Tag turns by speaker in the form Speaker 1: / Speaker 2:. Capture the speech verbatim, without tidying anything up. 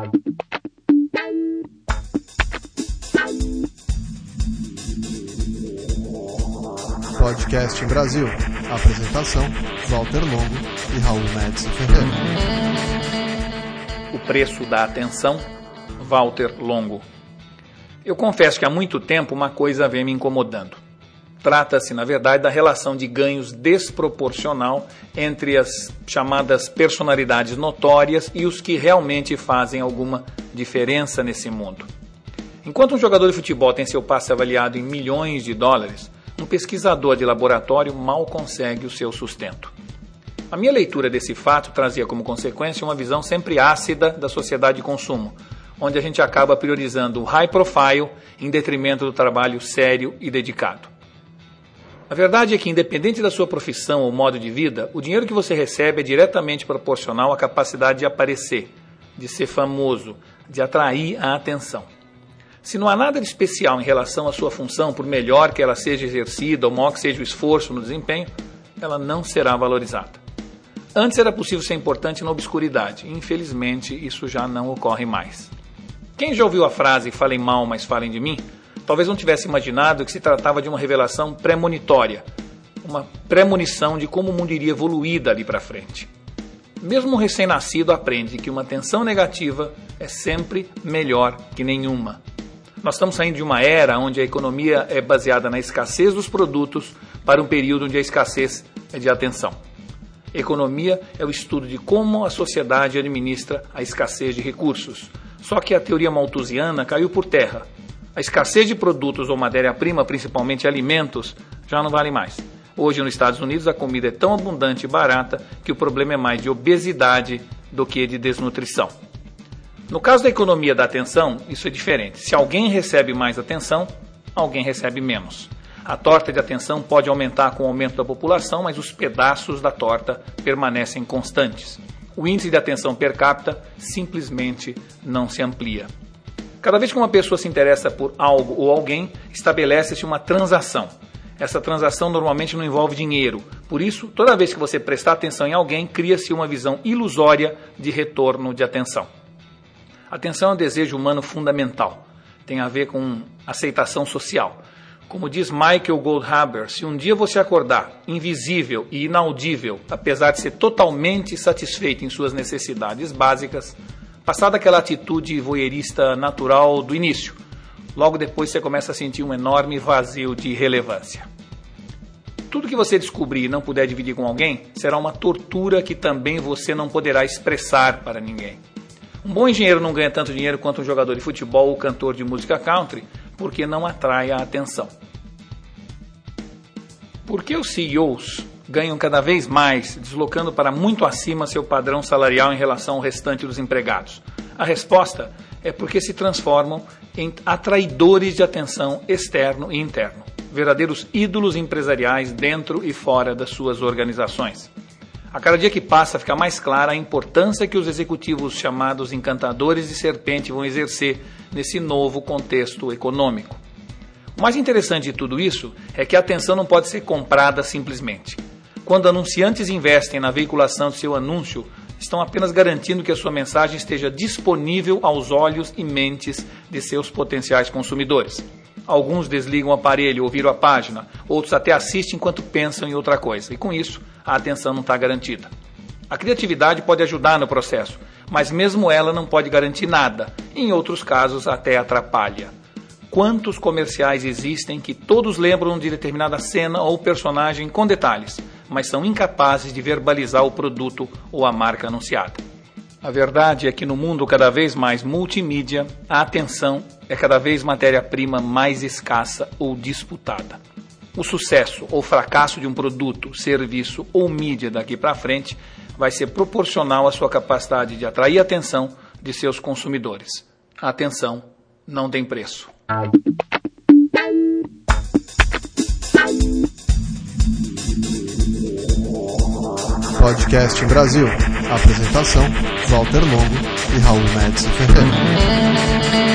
Speaker 1: Podcast em Brasil. Apresentação: Walter Longo e Raul Médici Ferreira.
Speaker 2: O preço da atenção, Walter Longo. Eu confesso que há muito tempo uma coisa vem me incomodando. Trata-se, na verdade, da relação de ganhos desproporcional entre as chamadas personalidades notórias e os que realmente fazem alguma diferença nesse mundo. Enquanto um jogador de futebol tem seu passe avaliado em milhões de dólares, um pesquisador de laboratório mal consegue o seu sustento. A minha leitura desse fato trazia como consequência uma visão sempre ácida da sociedade de consumo, onde a gente acaba priorizando o high profile em detrimento do trabalho sério e dedicado. A verdade é que, independente da sua profissão ou modo de vida, o dinheiro que você recebe é diretamente proporcional à capacidade de aparecer, de ser famoso, de atrair a atenção. Se não há nada de especial em relação à sua função, por melhor que ela seja exercida ou maior que seja o esforço no desempenho, ela não será valorizada. Antes era possível ser importante na obscuridade, e infelizmente isso já não ocorre mais. Quem já ouviu a frase "falem mal, mas falem de mim", talvez não tivesse imaginado que se tratava de uma revelação premonitória, uma premonição de como o mundo iria evoluir dali para frente. Mesmo um recém-nascido aprende que uma atenção negativa é sempre melhor que nenhuma. Nós estamos saindo de uma era onde a economia é baseada na escassez dos produtos para um período onde a escassez é de atenção. Economia é o estudo de como a sociedade administra a escassez de recursos. Só que a teoria malthusiana caiu por terra. A escassez de produtos ou matéria-prima, principalmente alimentos, já não vale mais. Hoje, nos Estados Unidos, a comida é tão abundante e barata que o problema é mais de obesidade do que de desnutrição. No caso da economia da atenção, isso é diferente. Se alguém recebe mais atenção, alguém recebe menos. A torta de atenção pode aumentar com o aumento da população, mas os pedaços da torta permanecem constantes. O índice de atenção per capita simplesmente não se amplia. Cada vez que uma pessoa se interessa por algo ou alguém, estabelece-se uma transação. Essa transação normalmente não envolve dinheiro. Por isso, toda vez que você prestar atenção em alguém, cria-se uma visão ilusória de retorno de atenção. Atenção é um desejo humano fundamental. Tem a ver com aceitação social. Como diz Michael Goldhaber, se um dia você acordar invisível e inaudível, apesar de ser totalmente satisfeito em suas necessidades básicas, passada aquela atitude voyeurista natural do início, logo depois você começa a sentir um enorme vazio de relevância. Tudo que você descobrir e não puder dividir com alguém será uma tortura que também você não poderá expressar para ninguém. Um bom engenheiro não ganha tanto dinheiro quanto um jogador de futebol ou cantor de música country, porque não atrai a atenção. Por que os C E Os ganham cada vez mais, deslocando para muito acima seu padrão salarial em relação ao restante dos empregados? A resposta é porque se transformam em atraidores de atenção externo e interno, verdadeiros ídolos empresariais dentro e fora das suas organizações. A cada dia que passa fica mais clara a importância que os executivos chamados encantadores de serpente vão exercer nesse novo contexto econômico. O mais interessante de tudo isso é que a atenção não pode ser comprada simplesmente. Quando anunciantes investem na veiculação de seu anúncio, estão apenas garantindo que a sua mensagem esteja disponível aos olhos e mentes de seus potenciais consumidores. Alguns desligam o aparelho ou viram a página, outros até assistem enquanto pensam em outra coisa, e com isso a atenção não está garantida. A criatividade pode ajudar no processo, mas mesmo ela não pode garantir nada, em outros casos até atrapalha. Quantos comerciais existem que todos lembram de determinada cena ou personagem com detalhes, mas são incapazes de verbalizar o produto ou a marca anunciada? A verdade é que no mundo cada vez mais multimídia, a atenção é cada vez matéria-prima mais escassa ou disputada. O sucesso ou fracasso de um produto, serviço ou mídia daqui para frente vai ser proporcional à sua capacidade de atrair a atenção de seus consumidores. A atenção não tem preço.
Speaker 1: Podcast em Brasil. Apresentação: Walter Longo e Raul Médici Ferreira.